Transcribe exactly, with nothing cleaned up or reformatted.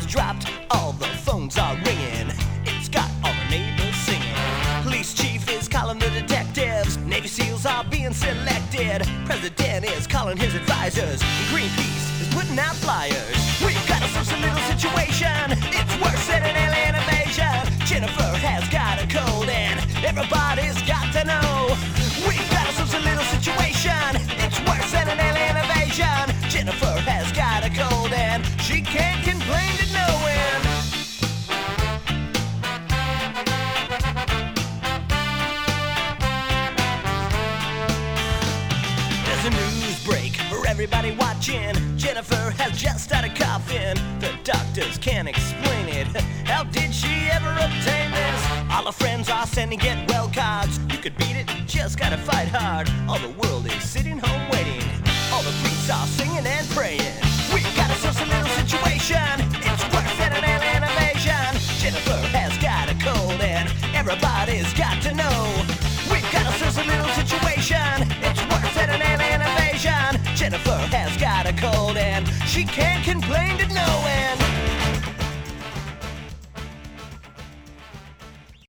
dropped, all the phones are ringing. It's got all the neighbors singing. Police chief is calling the detectives. Navy SEALs are being selected. President is calling his advisors. And Greenpeace is putting out flyers. We've got ourselves a little situation. It's worse than an alien invasion. Jennifer has got a cold and everybody's got to know. We've got ourselves a little situation. It's worse than an alien invasion. Jennifer has got a cold and she can't complain to no one. There's a news break for everybody watching. Jennifer has just had a coffin. The doctors can't explain it. How did she ever obtain this? All her friends are sending get well cards. You could beat it, just gotta fight hard. All the world is sitting home waiting. All the priests are singing and praying. We've got ourselves a little situation. It's worse than an alien invasion. Jennifer has got a cold and everybody's got to know. We've got ourselves a little situation. It's worse than an alien invasion. Jennifer has got a cold and she can't complain to no